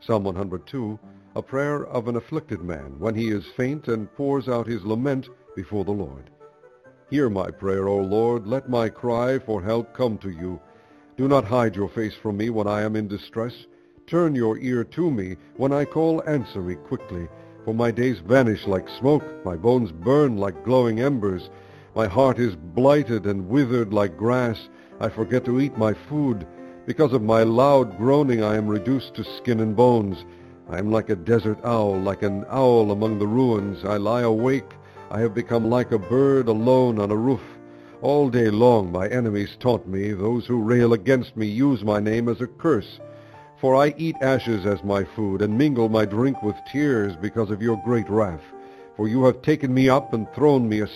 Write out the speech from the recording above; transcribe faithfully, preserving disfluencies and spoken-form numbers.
Psalm one hundred two, a prayer of an afflicted man when he is faint and pours out his lament before the Lord. Hear my prayer, O Lord. Let my cry for help come to you. Do not hide your face from me when I am in distress. Turn your ear to me. When I call, answer me quickly. For my days vanish like smoke. My bones burn like glowing embers. My heart is blighted and withered like grass. I forget to eat my food. Because of my loud groaning I am reduced to skin and bones. I am like a desert owl, like an owl among the ruins. I lie awake. I have become like a bird alone on a roof. All day long my enemies taunt me. Those who rail against me use my name as a curse. For I eat ashes as my food, and mingle my drink with tears because of your great wrath. For you have taken me up and thrown me aside.